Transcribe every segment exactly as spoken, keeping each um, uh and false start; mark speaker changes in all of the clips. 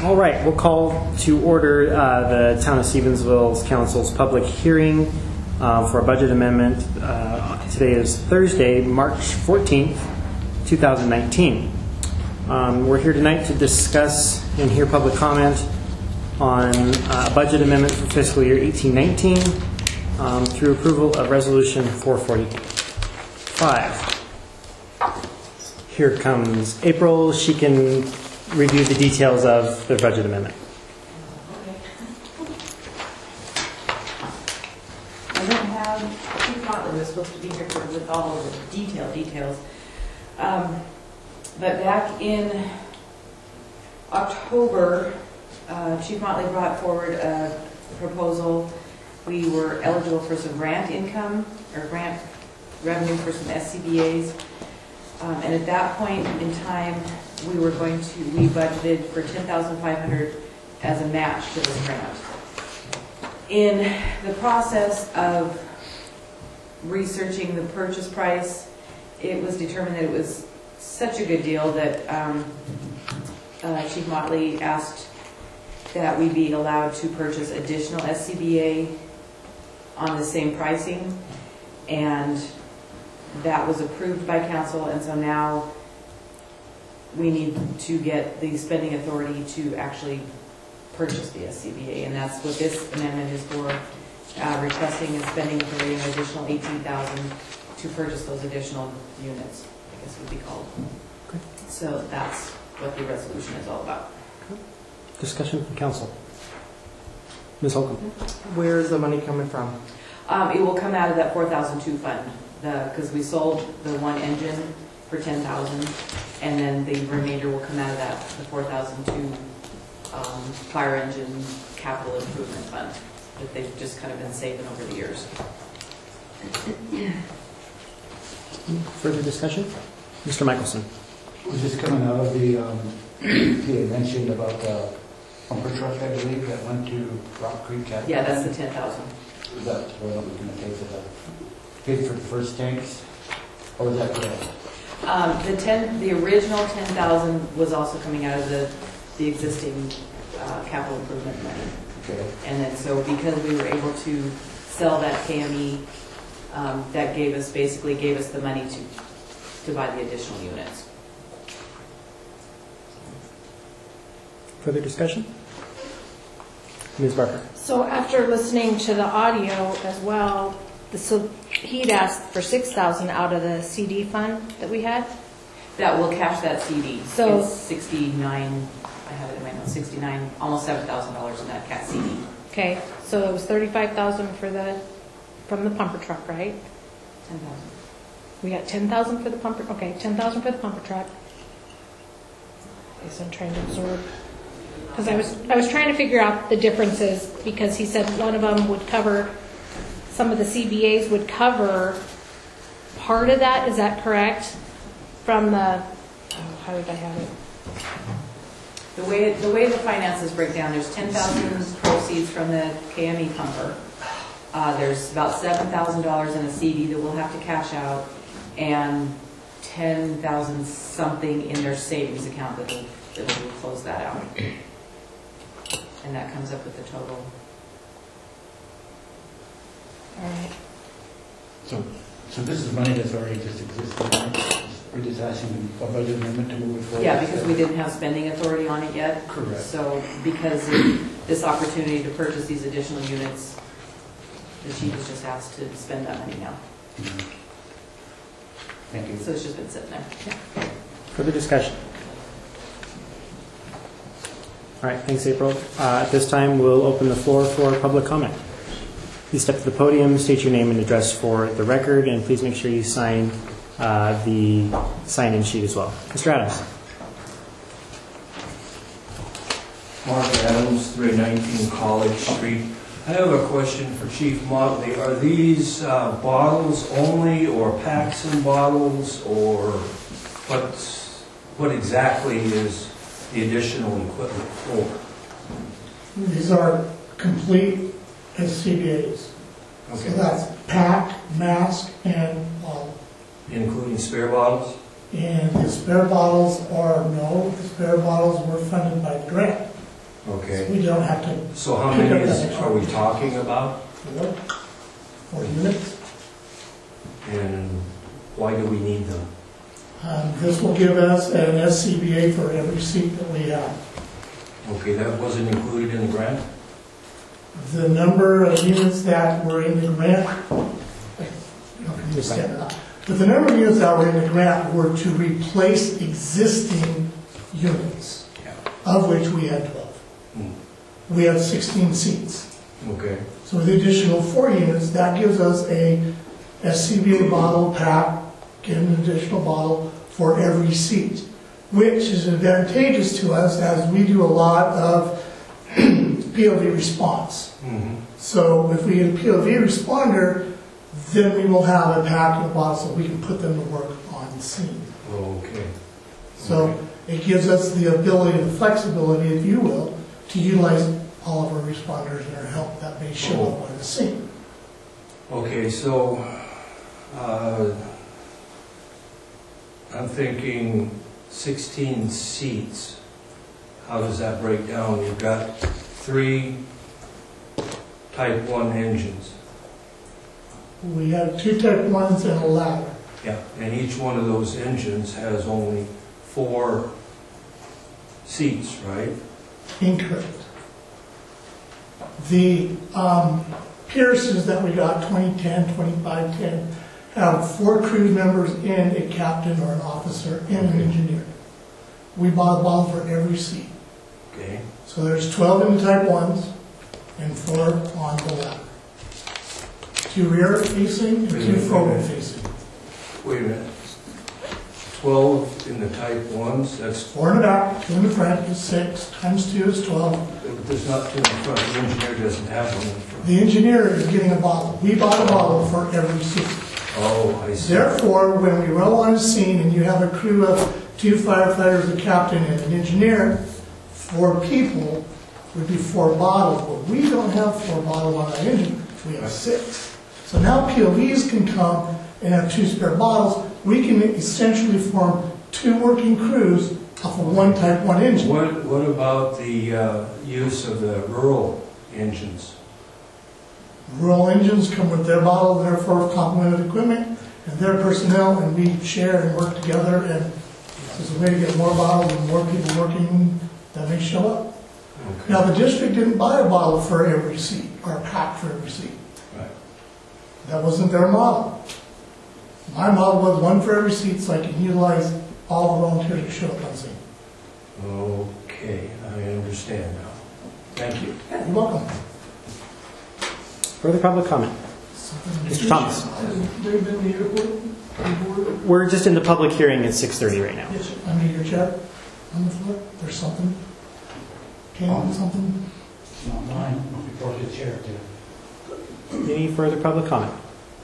Speaker 1: All right, we'll call to order uh, the Town of Stevensville's Council's public hearing uh, for a budget amendment. Uh, today is Thursday, March fourteenth, two thousand nineteen. Um, we're here tonight to discuss and hear public comment on uh, a budget amendment for fiscal year eighteen nineteen um, through approval of Resolution four forty-five. Here comes April. She can review the details of the budget amendment.
Speaker 2: Okay. I don't have, Chief Motley was supposed to be here for, with all of the detail details. Um, but back in October, uh, Chief Motley brought forward a proposal. We were eligible for some grant income or grant revenue for some S C B As. Um, and at that point in time, we were going to, we budgeted for ten thousand five hundred dollars as a match to this grant. In the process of researching the purchase price, it was determined that it was such a good deal that um, uh, Chief Motley asked that we be allowed to purchase additional S C B A on the same pricing, and that was approved by council, and so now we need to get the spending authority to actually purchase the S C B A, and that's what this amendment is for, uh, requesting a spending authority of an additional eighteen thousand dollars to purchase those additional units, I guess would be called. Okay. So that's what the resolution is all about.
Speaker 1: Okay. Discussion from council. Miz Holcomb.
Speaker 3: Where is the money coming from?
Speaker 2: Um, it will come out of that four thousand two fund, because we sold the one engine for ten thousand dollars, and then the remainder will come out of that, the four thousand two um, fire engine capital improvement fund that they've just kind of been saving over the years.
Speaker 1: Further discussion? Mister Michelson.
Speaker 4: Was this coming out of the, um, he had mentioned about the pumper truck, I believe, that went to Rock Creek Capital?
Speaker 2: Yeah, that's the ten thousand.
Speaker 4: Was that where we're going to pay for the, paid for the first tanks? Or was that correct?
Speaker 2: Um, the ten, the original ten thousand was also coming out of the the existing uh, capital improvement money.
Speaker 4: Okay.
Speaker 2: And then so because we were able to sell that K M E, um, that gave us basically gave us the money to to buy the additional units.
Speaker 1: Further discussion? Miz Barker.
Speaker 5: So after listening to the audio as well, the, so he'd asked for six thousand out of the C D fund that we had.
Speaker 2: That will cash that C D.
Speaker 5: So
Speaker 2: it's sixty-nine. I have it in my notes. Sixty-nine, almost seven thousand dollars in that cat C D.
Speaker 5: Okay, so it was thirty-five thousand for the from the pumper truck, right?
Speaker 2: Ten thousand.
Speaker 5: We got ten thousand for the pumper. Okay, ten thousand for the pumper truck. Okay, so I'm trying to absorb. Because I was I was trying to figure out the differences, because he said one of them would cover, some of the C B As would cover part of that. Is that correct? From the, oh, how did I have it?
Speaker 2: The way the way the finances break down, there's ten thousand proceeds from the K M E pumper. Uh, there's about seven thousand dollars in a C D that we'll have to cash out, and ten thousand something in their savings account that will that will close that out. And that comes up with the total.
Speaker 5: All right.
Speaker 4: So, so this is money that's already just existing, right? We're just asking a budget amendment to move it forward?
Speaker 2: Yeah, because we didn't have spending authority on it yet.
Speaker 4: Correct.
Speaker 2: So because of this opportunity to purchase these additional units, the chief was just asked to spend that money now.
Speaker 4: Mm-hmm. Thank you.
Speaker 2: So it's just been sitting there. Yeah.
Speaker 1: Further discussion? All right, thanks, April. Uh, at this time, we'll open the floor for public comment. Please step to the podium, state your name and address for the record, and please make sure you sign uh, the sign-in sheet as well. Mister Adams.
Speaker 6: Mark Adams, three nineteen College Street. I have a question for Chief Motley. Are these uh, bottles only, or packs and bottles, or what? What exactly is the additional equipment for?
Speaker 7: These are complete S C B As.
Speaker 6: Okay.
Speaker 7: So that's pack, mask, and bottle.
Speaker 6: Including spare bottles?
Speaker 7: And the spare bottles are, no, the spare bottles were funded by the grant.
Speaker 6: Okay.
Speaker 7: We don't have to,
Speaker 6: So how many is, are we talking about?
Speaker 7: four, four units.
Speaker 6: And why do we need them?
Speaker 7: Um, This will give us an S C B A for every seat that we have.
Speaker 6: Okay, that wasn't included in the grant?
Speaker 7: The number of units that were in the grant, you don't understand that, but the number of units that were in the grant were to replace existing units,
Speaker 6: Yeah.
Speaker 7: of which we had twelve.
Speaker 6: Hmm.
Speaker 7: We have sixteen seats.
Speaker 6: Okay.
Speaker 7: So with the additional four units, that gives us a S C B A bottle pack, get an additional bottle for every seat, which is advantageous to us as we do a lot of P O V response.
Speaker 6: Mhm.
Speaker 7: So if we get a P O V responder, then we will have a pack and a bottle so we can put them to work on scene.
Speaker 6: Okay.
Speaker 7: So it gives us the ability, the flexibility, if you will, to utilize all of our responders and our help that may show up on the scene.
Speaker 6: Okay, so, uh, I'm thinking sixteen seats. How does that break down? You've got three type one engines.
Speaker 7: We have two type ones and a ladder.
Speaker 6: Yeah. And each one of those engines has only four seats, right?
Speaker 7: Incorrect. The um, Pierces that we got, twenty ten, twenty-five ten, have four crew members and a captain or an officer and an engineer. We bought a bottle for every seat.
Speaker 6: Okay.
Speaker 7: So there's twelve in the type ones and four on the ladder. Two rear facing and two forward facing.
Speaker 6: Wait a minute. Twelve in the type ones, that's,
Speaker 7: Four in the back, two in the front is six, times two is twelve.
Speaker 6: there's not two in front, the engineer doesn't have one in front.
Speaker 7: The engineer is getting a bottle. We bought a bottle for every seat.
Speaker 6: Oh, I see.
Speaker 7: Therefore, when we roll on scene and you have a crew of two firefighters, a captain, and an engineer, four people would be four bottles, but we don't have four bottles on our engine, we have six. So now P O Vs can come and have two spare bottles. We can essentially form two working crews off of one type one engine.
Speaker 6: What, what about the uh, use of the rural engines?
Speaker 7: Rural engines come with their bottle, therefore complemented equipment, and their personnel, and we share and work together, and there's a way to get more bottles and more people working that may show up.
Speaker 6: Okay.
Speaker 7: Now, the district didn't buy a bottle for every seat, or a pack for every seat.
Speaker 6: Right.
Speaker 7: That wasn't their model. My model was one for every seat, so I can utilize all the volunteers to show up on scene.
Speaker 6: Okay, I understand now. Thank you.
Speaker 7: Yeah, you're welcome.
Speaker 1: Further public comment? Mister Thomas?
Speaker 7: There been the airport?
Speaker 1: We're just in the public hearing at six thirty right now.
Speaker 7: Yes, under your chair, on the floor, there's something. Can something?
Speaker 4: Not mine, before the chair, too.
Speaker 1: Any further public comment?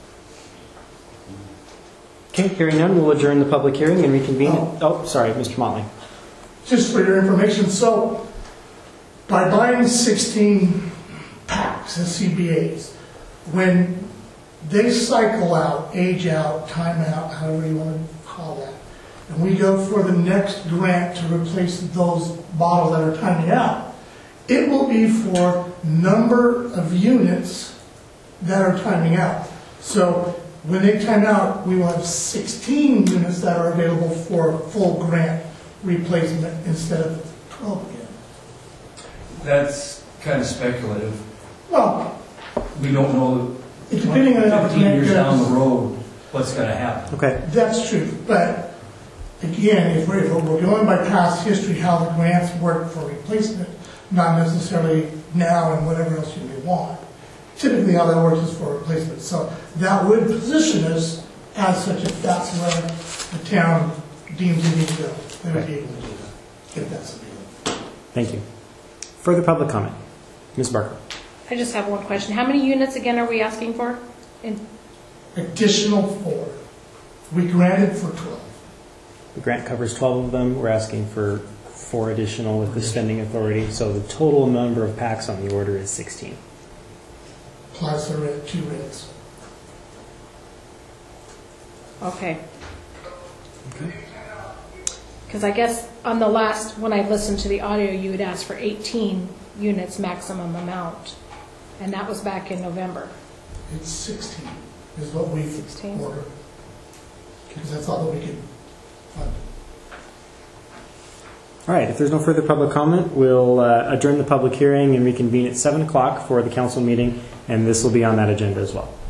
Speaker 1: Okay, hearing none, we'll adjourn the public hearing and reconvene.
Speaker 7: Oh.
Speaker 1: Oh, sorry, Mister Motley.
Speaker 7: Just for your information, so by buying sixteen packs, S C B As, when they cycle out, age out, time out, however you want to call that, and we go for the next grant to replace those bottles that are timing out, it will be for number of units that are timing out. So when they time out, we will have sixteen units that are available for full grant replacement instead of twelve again.
Speaker 6: That's kind of speculative.
Speaker 7: Well,
Speaker 6: We don't know,
Speaker 7: it's depending on how the
Speaker 6: fifteen years down the
Speaker 7: grant
Speaker 6: road, what's going to happen.
Speaker 1: Okay,
Speaker 7: goes. That's true, but again, if we're, if we're going by past history, how the grants work for replacement, not necessarily now and whatever else you may want. Typically, how that works is for replacement. So that would position us as such if that's where the town deems it needs to go. They would be able to do that, if that's available.
Speaker 1: thank you. Further public comment? Miz Barker?
Speaker 5: I just have one question. How many units again are we asking for? In,
Speaker 7: Additional four. We granted for twelve.
Speaker 1: The grant covers twelve of them. We're asking for four additional with the spending authority. So the total number of packs on the order is sixteen.
Speaker 7: Plus the red, two reds.
Speaker 5: okay. Because I guess on the last, when I listened to the audio, you had asked for eighteen units maximum amount, and that was back in November.
Speaker 7: It's sixteen is what we
Speaker 5: sixteen?
Speaker 7: ordered. Because that's all that we could fund.
Speaker 1: All right, if there's no further public comment, we'll uh, adjourn the public hearing and reconvene at seven o'clock for the council meeting, and this will be on that agenda as well.